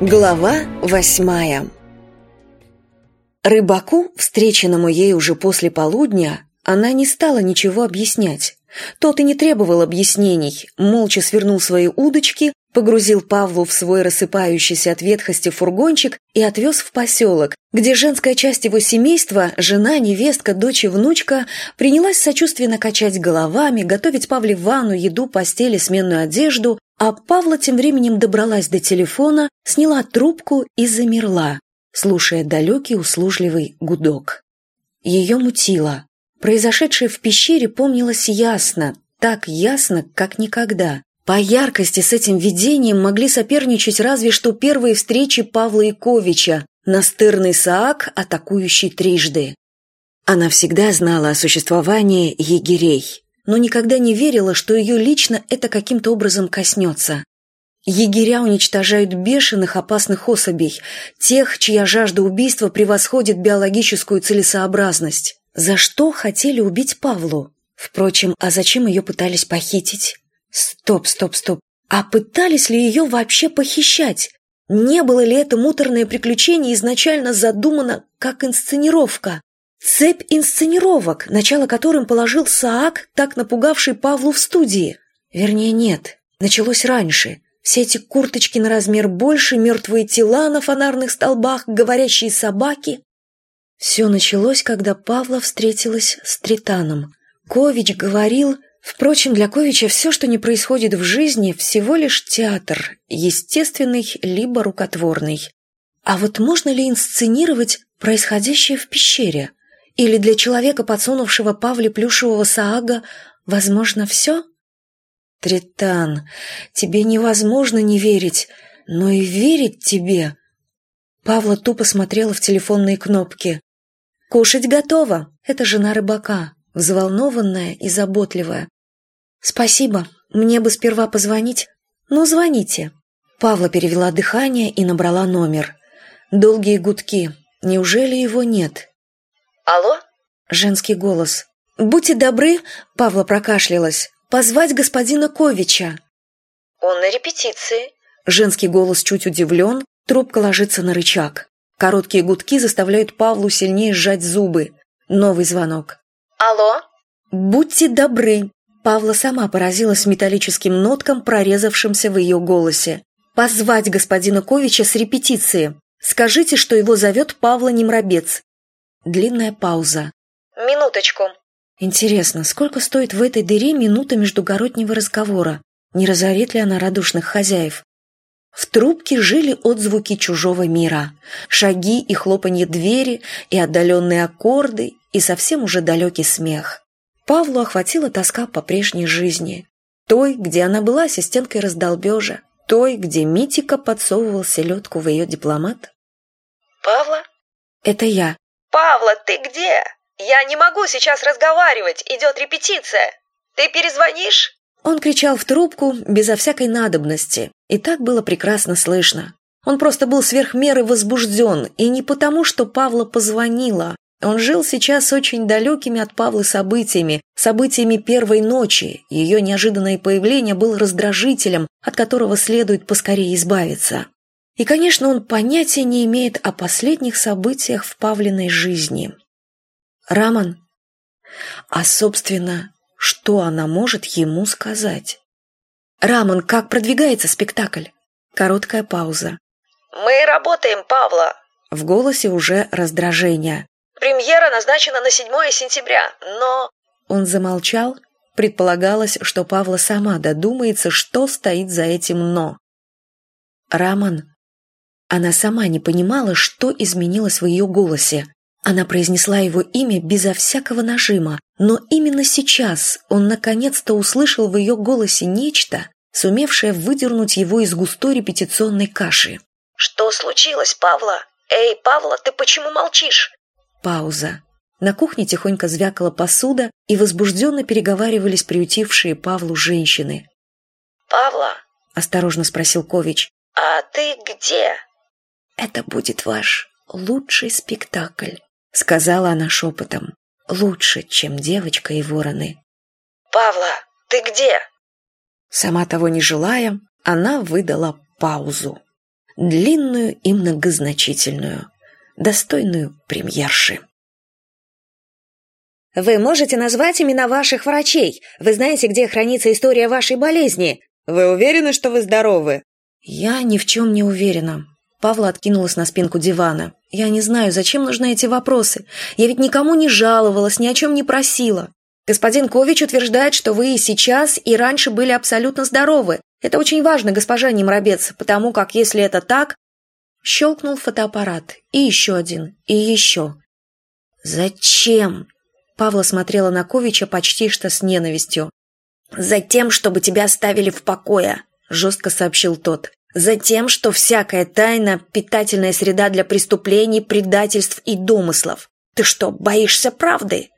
Глава 8. Рыбаку, встреченному ей уже после полудня, она не стала ничего объяснять. Тот и не требовал объяснений, молча свернул свои удочки, погрузил Павлу в свой рассыпающийся от ветхости фургончик и отвез в поселок, где женская часть его семейства, жена, невестка, дочь и внучка, принялась сочувственно качать головами, готовить Павле ванну, еду, постель и сменную одежду, а Павла тем временем добралась до телефона, сняла трубку и замерла, слушая далекий услужливый гудок. Ее мутило. Произошедшее в пещере помнилось ясно, так ясно, как никогда. По яркости с этим видением могли соперничать разве что первые встречи Павла Ковича, настырный Саак, атакующий трижды. Она всегда знала о существовании егерей, но никогда не верила, что ее лично это каким-то образом коснется. Егеря уничтожают бешеных опасных особей, тех, чья жажда убийства превосходит биологическую целесообразность. За что хотели убить Павлу? Впрочем, а зачем ее пытались похитить? Стоп. А пытались ли ее вообще похищать? Не было ли это муторное приключение изначально задумано как инсценировка? Цепь инсценировок, начало которым положил Саак, так напугавший Павлу в студии. Вернее, нет, началось раньше. Все эти курточки на размер больше, мертвые тела на фонарных столбах, говорящие собаки. Все началось, когда Павла встретилась с Тританом. Кович говорил... Впрочем, для Ковича все, что не происходит в жизни, всего лишь театр, естественный либо рукотворный. А вот можно ли инсценировать происходящее в пещере? Или для человека, подсунувшего Павле плюшевого Саага, возможно все? Тритан, тебе невозможно не верить, но и верить тебе. Павла тупо смотрела в телефонные кнопки. «Кушать готово!» — это жена рыбака, взволнованная и заботливая. «Спасибо, мне бы сперва позвонить». «Ну, звоните». Павла перевела дыхание и набрала номер. Долгие гудки. Неужели его нет? «Алло?» Женский голос. «Будьте добры», — Павла прокашлялась, — «позвать господина Ковича». «Он на репетиции». Женский голос чуть удивлен, трубка ложится на рычаг. Короткие гудки заставляют Павлу сильнее сжать зубы. Новый звонок. «Алло?» «Будьте добры». Павла сама поразилась металлическим ноткам, прорезавшимся в ее голосе. «Позвать господина Ковича с репетиции. Скажите, что его зовет Павла Немробец». Длинная пауза. «Минуточку». Интересно, сколько стоит в этой дыре минута междугороднего разговора? Не разорит ли она радушных хозяев? В трубке жили отзвуки чужого мира. Шаги и хлопанье двери, и отдаленные аккорды, и совсем уже далекий смех. Павлу охватила тоска по прежней жизни. Той, где она была ассистенткой раздолбежа. Той, где Митика подсовывал селедку в ее дипломат. «Павла?» «Это я». «Павла, ты где? Я не могу сейчас разговаривать, идет репетиция. Ты перезвонишь?» Он кричал в трубку безо всякой надобности, и так было прекрасно слышно. Он просто был сверх меры возбужден, и не потому, что Павла позвонила. Он жил сейчас очень далекими от Павлы событиями первой ночи. Ее неожиданное появление было раздражителем, от которого следует поскорее избавиться. И, конечно, он понятия не имеет о последних событиях в Павлиной жизни. Раман? А, собственно, что она может ему сказать? «Раман, как продвигается спектакль?» Короткая пауза. «Мы работаем, Павла». В голосе уже раздражение. «Премьера назначена на 7 сентября, но...» Он замолчал. Предполагалось, что Павла сама додумается, что стоит за этим «но». «Раман». Она сама не понимала, что изменилось в ее голосе. Она произнесла его имя безо всякого нажима, но именно сейчас он наконец-то услышал в ее голосе нечто, сумевшее выдернуть его из густой репетиционной каши. «Что случилось, Павла? Эй, Павла, ты почему молчишь?» Пауза. На кухне тихонько звякала посуда, и возбужденно переговаривались приютившие Павлу женщины. «Павла?» – осторожно спросил Кович. «А ты где?» «Это будет ваш лучший спектакль», — сказала она шепотом. «Лучше, чем девочка и вороны». «Павла, ты где?» Сама того не желая, она выдала паузу. длинную и многозначительную, достойную премьерши. «Вы можете назвать имена ваших врачей? Вы знаете, где хранится история вашей болезни? Вы уверены, что вы здоровы?» «Я ни в чем не уверена». Павла откинулась на спинку дивана. «Я не знаю, зачем нужны эти вопросы. Я ведь никому не жаловалась, ни о чем не просила. Господин Кович утверждает, что вы и сейчас, и раньше были абсолютно здоровы. Это очень важно, госпожа Немрабец, потому как, если это так...» Щелкнул фотоаппарат. И еще один. И еще. «Зачем?» Павла смотрела на Ковича почти что с ненавистью. «Затем, чтобы тебя оставили в покое», — жестко сообщил тот. «Затем, что всякая тайна — питательная среда для преступлений, предательств и домыслов. Ты что, боишься правды?»